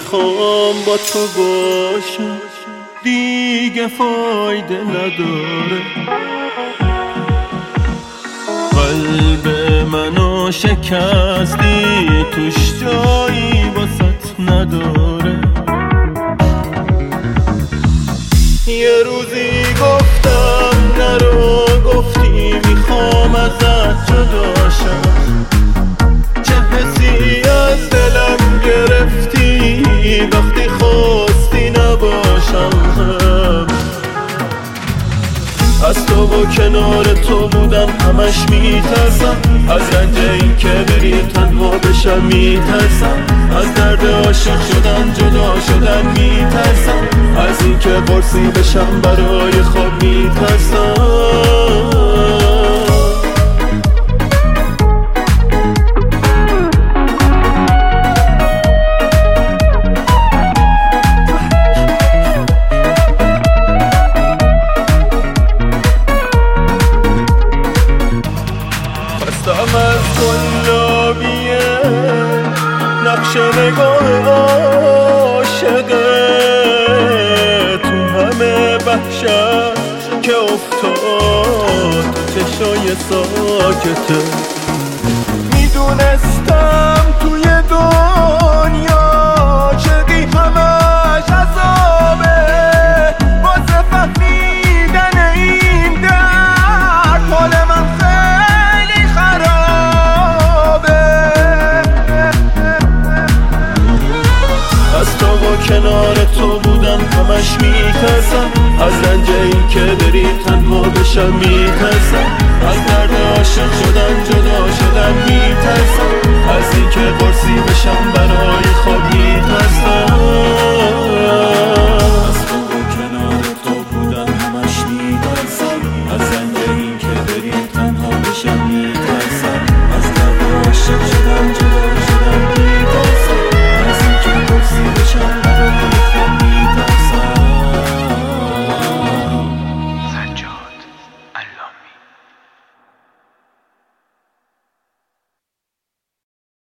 میخوام با تو باشم دیگه فایده نداره. قلب منو شکستی توش جایی واسط نداره. یه روزی گفتم نرو، گفتی میخوام ازت جداشم. چه حسی از دلم گرفتی وقتی خواستی نباشم. از تو و کنار تو بودم همش میترسم، از رنج این که بری تنها بشم میترسم، از درد عاشق شدن جدا شدن میترسم، از این که قرصی بشم برای خواب میترسم. خستم از گلابیه نقش نگاه عاشقه، تو همه وحشت که افتاد چشای ساکته. میدونستم توی دنیا عاشقی همش عذابه، واسه فهمیدن این درد حال من خیلی خرابه. از تو و کنار تو بودم همش میترسم، از رنج این که بری تنها بشم میترسم، از درد عاشق شدن جدا شدن میترسم، از این که